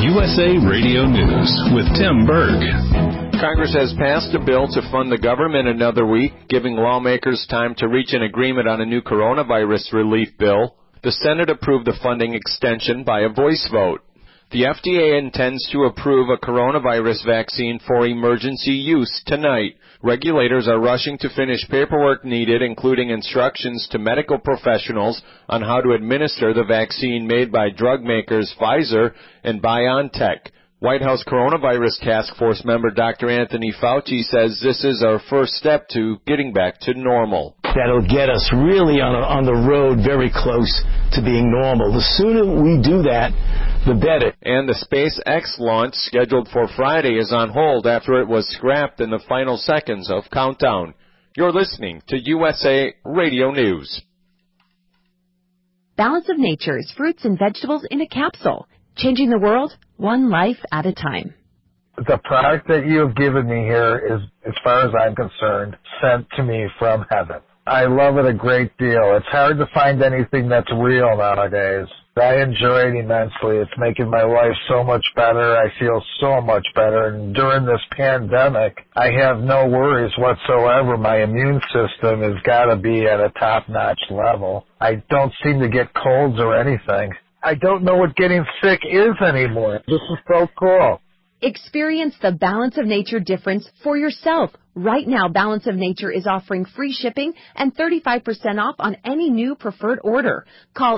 USA Radio News with Tim Berg. Congress has passed a bill to fund the government another week, giving lawmakers time to reach an agreement on a new coronavirus relief bill. The Senate approved the funding extension by a voice vote. The FDA intends to approve a coronavirus vaccine for emergency use tonight. Regulators are rushing to finish paperwork needed, including instructions to medical professionals on how to administer the vaccine made by drug makers Pfizer and BioNTech. White House Coronavirus Task Force member Dr. Anthony Fauci says this is our first step to getting back to normal. That'll get us really on the road very close to being normal. The sooner we do that, the better. And the SpaceX launch scheduled for Friday is on hold after it was scrapped in the final seconds of countdown. You're listening to USA Radio News. Balance of Nature is fruits and vegetables in a capsule, changing the world one life at a time. The product that you have given me here is, as far as I'm concerned, sent to me from heaven. I love it a great deal. It's hard to find anything that's real nowadays. I enjoy it immensely. It's making my life so much better. I feel so much better. And during this pandemic, I have no worries whatsoever. My immune system has got to be at a top-notch level. I don't seem to get colds or anything. I don't know what getting sick is anymore. This is so cool. Experience the Balance of Nature difference for yourself. Right now, Balance of Nature is offering free shipping and 35% off on any new preferred order. Call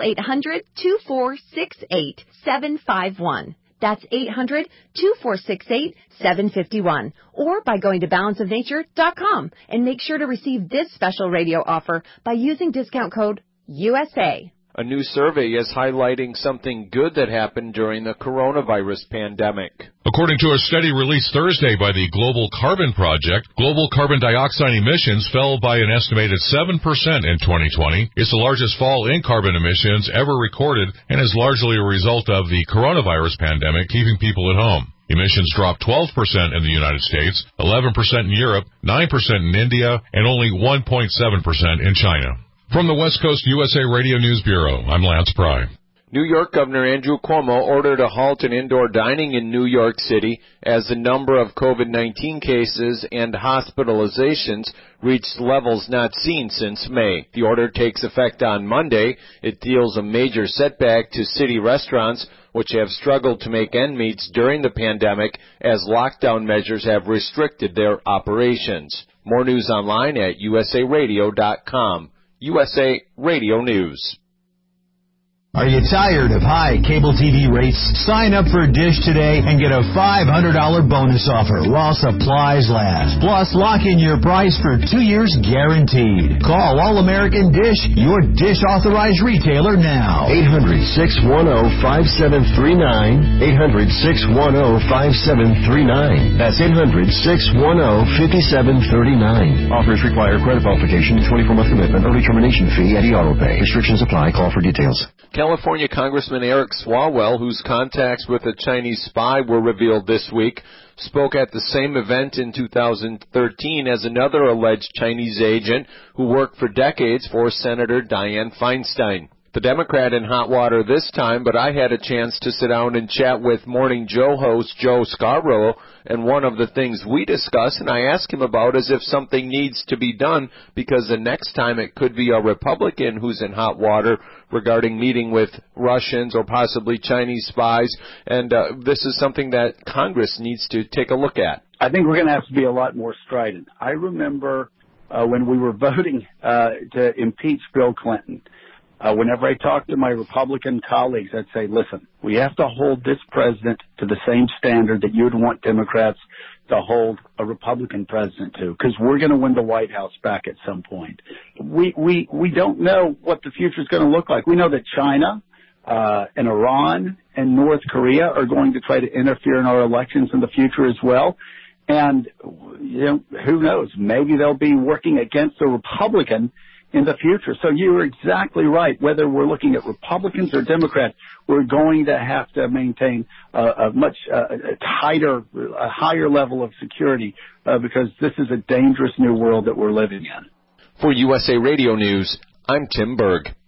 800-2468-751. That's 800-2468-751. Or by going to balanceofnature.com and make sure to receive this special radio offer by using discount code USA. A new survey is highlighting something good that happened during the coronavirus pandemic. According to a study released Thursday by the Global Carbon Project, global carbon dioxide emissions fell by an estimated 7% in 2020. It's the largest fall in carbon emissions ever recorded and is largely a result of the coronavirus pandemic keeping people at home. Emissions dropped 12% in the United States, 11% in Europe, 9% in India, and only 1.7% in China. From the West Coast USA Radio News Bureau, I'm Lance Pry. New York Governor Andrew Cuomo ordered a halt in indoor dining in New York City as the number of COVID-19 cases and hospitalizations reached levels not seen since May. The order takes effect on Monday. It deals a major setback to city restaurants, which have struggled to make ends meet during the pandemic as lockdown measures have restricted their operations. More news online at usaradio.com. USA Radio News. Are you tired of high cable TV rates? Sign up for Dish today and get a $500 bonus offer while supplies last. Plus, lock in your price for 2 years guaranteed. Call All-American Dish, your Dish authorized retailer now. 800-610-5739. 800-610-5739. That's 800-610-5739. Offers require credit qualification, 24-month commitment, early termination fee, and auto pay. Restrictions apply. Call for details. California Congressman Eric Swalwell, whose contacts with a Chinese spy were revealed this week, spoke at the same event in 2013 as another alleged Chinese agent who worked for decades for Senator Dianne Feinstein. The Democrat in hot water this time, but I had a chance to sit down and chat with Morning Joe host Joe Scarborough, and one of the things we discussed and I asked him about is if something needs to be done, because the next time it could be a Republican who's in hot water regarding meeting with Russians or possibly Chinese spies, and this is something that Congress needs to take a look at. I think we're going to have to be a lot more strident. I remember when we were voting to impeach Bill Clinton, whenever I talked to my Republican colleagues, I'd say, listen, we have to hold this president to the same standard that you would want Democrats to hold a Republican president to, because we're going to win the White House back at some point. We don't know what the future is going to look like. We know that China and Iran and North Korea are going to try to interfere in our elections in the future as well. And, you know, who knows? Maybe they'll be working against a Republican in the future. So you're exactly right. Whether we're looking at Republicans or Democrats, we're going to have to maintain a much higher level of security because this is a dangerous new world that we're living in. For USA Radio News, I'm Tim Berg.